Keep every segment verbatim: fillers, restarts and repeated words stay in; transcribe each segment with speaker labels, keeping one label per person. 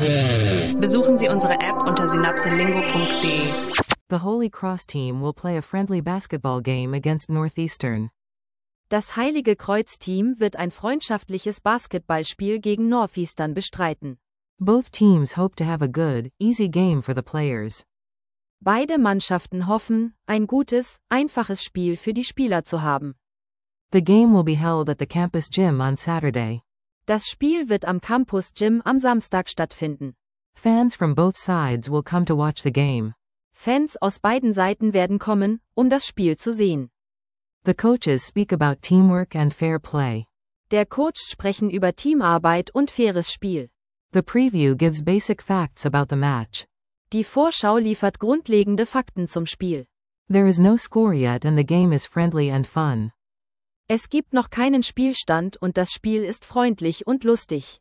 Speaker 1: Besuchen Sie unsere App unter synapselingo punkt de.
Speaker 2: The Holy Cross team will play a friendly basketball game against Northeastern.
Speaker 3: Das Heilige Kreuz-Team wird ein freundschaftliches Basketballspiel gegen Northeastern bestreiten.
Speaker 2: Both teams hope to have a good, easy game for the players.
Speaker 3: Beide Mannschaften hoffen, ein gutes, einfaches Spiel für die Spieler zu haben.
Speaker 2: The game will be held at the campus gym on Saturday.
Speaker 3: Das Spiel wird am Campus Gym am Samstag stattfinden.
Speaker 2: Fans from both sides will come to watch the game.
Speaker 3: Fans aus beiden Seiten werden kommen, um das Spiel zu sehen.
Speaker 2: The coaches speak about teamwork and fair play.
Speaker 3: Der Coach sprechen über Teamarbeit und faires Spiel.
Speaker 2: The preview gives basic facts about the match.
Speaker 3: Die Vorschau liefert grundlegende Fakten zum Spiel.
Speaker 2: There is no score yet and the game is friendly and fun.
Speaker 3: Es gibt noch keinen Spielstand und das Spiel ist freundlich und lustig.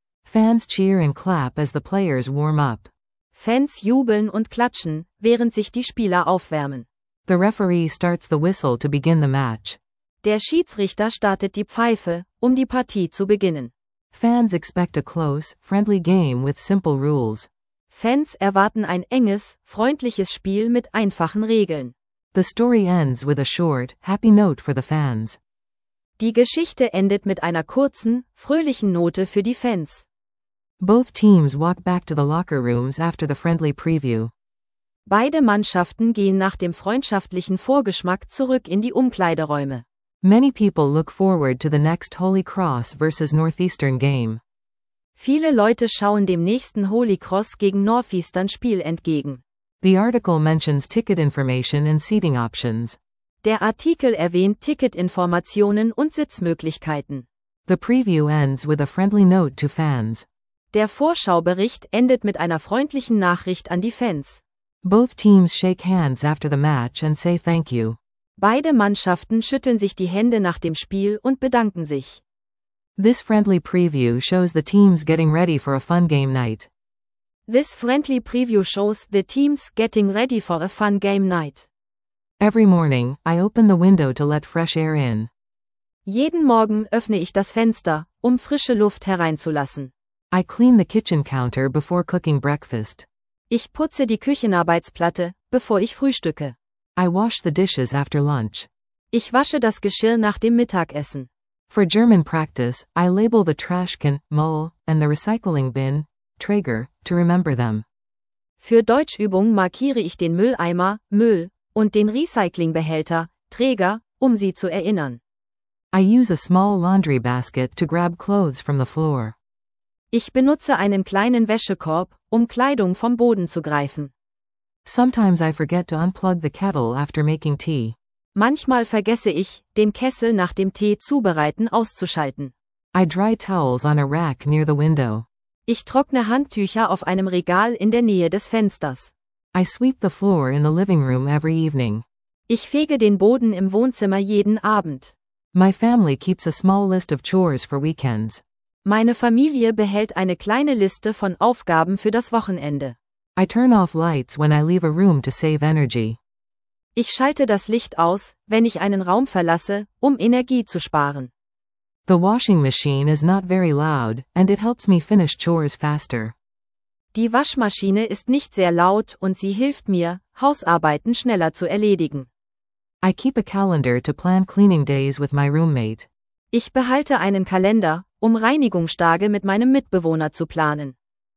Speaker 2: Fans cheer and clap as the players warm up.
Speaker 3: Fans jubeln und klatschen, während sich die Spieler aufwärmen.
Speaker 2: The referee starts the whistle to begin the match.
Speaker 3: Der Schiedsrichter startet die Pfeife, um die Partie zu beginnen.
Speaker 2: Fans expect a close, friendly game with simple rules.
Speaker 3: Fans erwarten ein enges, freundliches Spiel mit einfachen Regeln.
Speaker 2: The story ends with a short, happy note for the fans.
Speaker 3: Die Geschichte endet mit einer kurzen, fröhlichen Note für die Fans.
Speaker 2: Both teams walk back to the locker rooms after the friendly preview.
Speaker 3: Beide Mannschaften gehen nach dem freundschaftlichen Vorgeschmack zurück in die Umkleideräume.
Speaker 2: Many people look forward to the next Holy Cross versus Northeastern game.
Speaker 3: Viele Leute schauen dem nächsten Holy Cross gegen Northeastern Spiel entgegen.
Speaker 2: The article mentions ticket information and seating options.
Speaker 3: Der Artikel erwähnt Ticketinformationen und Sitzmöglichkeiten.
Speaker 2: The preview ends with a friendly note to fans.
Speaker 3: Der Vorschaubericht endet mit einer freundlichen Nachricht an die Fans.
Speaker 2: Both teams shake hands after the match and say thank you.
Speaker 3: Beide Mannschaften schütteln sich die Hände nach dem Spiel und bedanken sich.
Speaker 2: This friendly preview shows the teams getting ready for a fun game night.
Speaker 3: This friendly preview shows the teams getting ready for a fun game night.
Speaker 2: Every morning, I open the window to let fresh air in.
Speaker 3: Jeden Morgen öffne ich das Fenster, um frische Luft hereinzulassen.
Speaker 2: I clean the kitchen counter before cooking breakfast.
Speaker 3: Ich putze die Küchenarbeitsplatte, bevor ich frühstücke.
Speaker 2: I wash the dishes after lunch.
Speaker 3: Ich wasche das Geschirr nach dem Mittagessen.
Speaker 2: For German practice, I label the trash can, Müll, and the recycling bin, Träger, to remember them.
Speaker 3: Für Deutschübung markiere ich den Mülleimer, Müll, und den Recyclingbehälter, Träger, um sie zu erinnern.
Speaker 2: I use a small laundry basket to grab clothes from the floor.
Speaker 3: Ich benutze einen kleinen Wäschekorb, um Kleidung vom Boden zu greifen.
Speaker 2: Sometimes I forget to unplug the kettle after making tea.
Speaker 3: Manchmal vergesse ich, den Kessel nach dem Tee zubereiten auszuschalten.
Speaker 2: I dry towels on a rack near the window.
Speaker 3: Ich trockne Handtücher auf einem Regal in der Nähe des Fensters.
Speaker 2: I sweep the floor in the living room every evening.
Speaker 3: Ich fege den Boden im Wohnzimmer jeden Abend.
Speaker 2: My family keeps a small list of chores for weekends.
Speaker 3: Meine Familie behält eine kleine Liste von Aufgaben für das Wochenende.
Speaker 2: I turn off lights when I leave a room to save energy.
Speaker 3: Ich schalte das Licht aus, wenn ich einen Raum verlasse, um Energie zu sparen.
Speaker 2: The washing machine is not very loud, and it helps me finish chores faster.
Speaker 3: Die Waschmaschine ist nicht sehr laut und sie hilft mir, Hausarbeiten schneller zu erledigen.
Speaker 2: I keep a calendar to plan cleaning days with my roommate.
Speaker 3: Ich behalte einen Kalender, um Reinigungstage mit meinem Mitbewohner zu planen.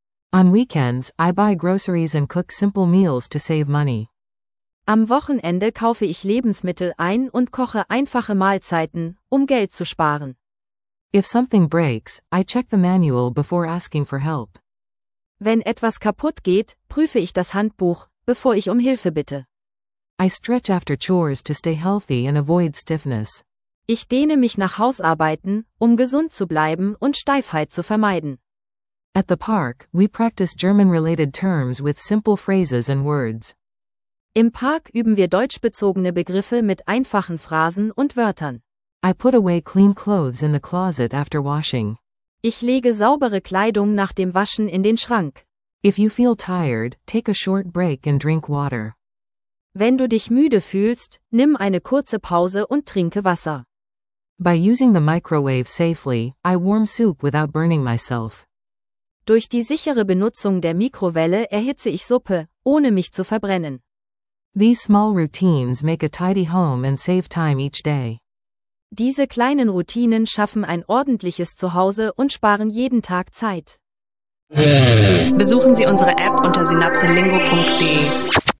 Speaker 2: On weekends, I buy groceries and cook simple meals to save money.
Speaker 3: Am Wochenende kaufe ich Lebensmittel ein und koche einfache Mahlzeiten, um Geld zu sparen.
Speaker 2: If something breaks, I check the manual before asking for help.
Speaker 3: Wenn etwas kaputt geht, prüfe ich das Handbuch, bevor ich um Hilfe bitte.
Speaker 2: I stretch after chores to stay healthy and avoid stiffness.
Speaker 3: Ich dehne mich nach Hausarbeiten, um gesund zu bleiben und Steifheit zu vermeiden.
Speaker 2: At the park, we practice German-related terms with simple phrases and words.
Speaker 3: Im Park üben wir deutschbezogene Begriffe mit einfachen Phrasen und Wörtern.
Speaker 2: I put away clean clothes in the closet after washing.
Speaker 3: Ich lege saubere Kleidung nach dem Waschen in den Schrank.
Speaker 2: If you feel tired, take a short break and drink water.
Speaker 3: Wenn du dich müde fühlst, nimm eine kurze Pause und trinke Wasser.
Speaker 2: By using the microwave safely, I warm soup without burning myself.
Speaker 3: Durch die sichere Benutzung der Mikrowelle erhitze ich Suppe, ohne mich zu verbrennen.
Speaker 2: These small routines make a tidy home and save time each day.
Speaker 3: Diese kleinen Routinen schaffen ein ordentliches Zuhause und sparen jeden Tag Zeit.
Speaker 1: Besuchen Sie unsere App unter synapselingo punkt de.